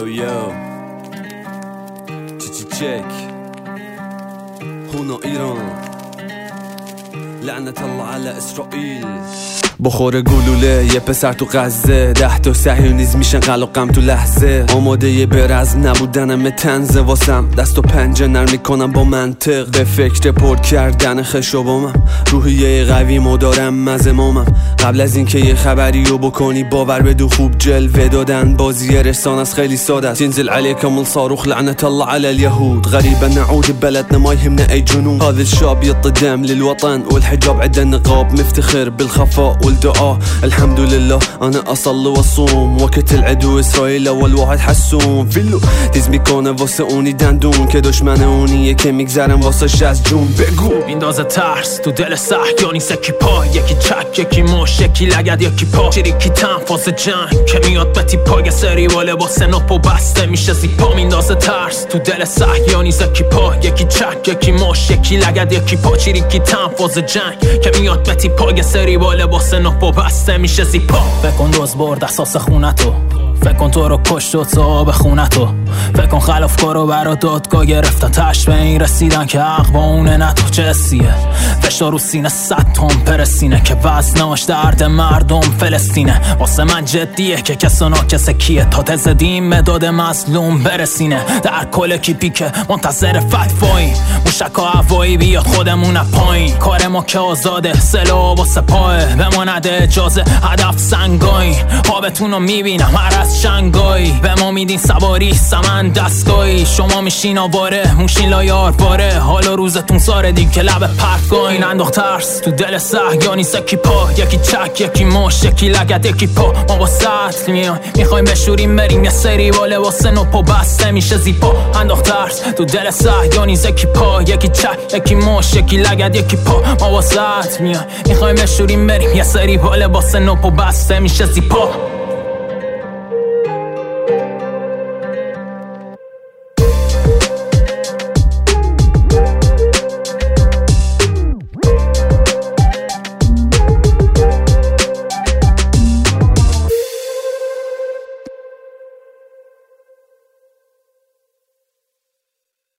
یو چک خونا ایران لعنت الله علی اسرائیل. بخور گلوله یه پسر تو غزه 10 تا صهیونیسم میشن قلقم تو لحظه. آماده یه برزم نبودنم تنزه واسم دست و پنجه نرم میکنم با منطق. به فکر پر کردن خشابامم روحیه قوی مدارم مزمامم. قبل از اینکه یه خبری رو بکنی باور بدو خوب جلوه دادن. بازی رسان از خیلی ساده است. تنزل عليكم الصاروخ لعنة الله على اليهود. غريبا نعود ببلدنا ما يهمنا اي جنون. هذا الشاب يعطي دم للوطن والحجاب عندنا نقاب. مفتخر بالخفاء والدعاء الحمد لله. انا اصلي واصوم وقت العدو اسرائيل اول واحد حسوم. فيلو تیز میکنه واسه اونی دندون که دشمن اونیه که میگذرم واسه شست جون. بگو میندازه ترس تو دل صهیونی. سکی پا یکی چک یکی مش یکی لگد یکی پا. چریکی تنفاس جنگ که میاد به تیپا. یه سری واله واسه نپو بسته میشه زیپا. میندازه ترس تو دل صهیونی. سکی پا یکی چک یکی مش یکی لگد یکی پا. چریکی تنفاس جنگ که میاد به تیپا. یه سری واله واسه نپو بسته میشه زیپا. بکن دوز برد احساس خونتو. فکر کن تو رو کشت و صاحب خونتو. فکر کن خلافکارو برا دادگاه گرفته. تش به این رسیدن که حق با اونه نه تو چه حسیه. فشار رو سینه 100 تن پرسینه که وزناش درد مردم فلسطینه. واسه من جدیه که کسا ناکسه کیه تا تزدیم مداد مظلوم برسینه. در کل کیپی که منتظر فتوایی موشک ها هوایی بیاد خودمون پایین. کار ما که آزاده سلاح واسه پاه به ما نده اجازه هدف سنگایی. خوابتون رو میبینم هر از شنگایی. به ما میدین سواری سمن دستگاهی. شما میشین آواره موشین لایار باره. حالا روزتون ساره دید که لب پرتگاهی. انداخت ترس تو دل صهیونی. سکی پا یکی چک یکی مش یکی لگد یکی پا. ما با سطل میخوایم بشوریم بریم. یه سری باله واسه نپو بسته میشه زیپا. انداخت ترس تو دل صهیونی. سکی پا یکی چک یکی مش یکی لگد یکی پا. ما با سطل میخوایم بشوریم بریم. یه سری باله واسه نپو بسته میشه زیپا.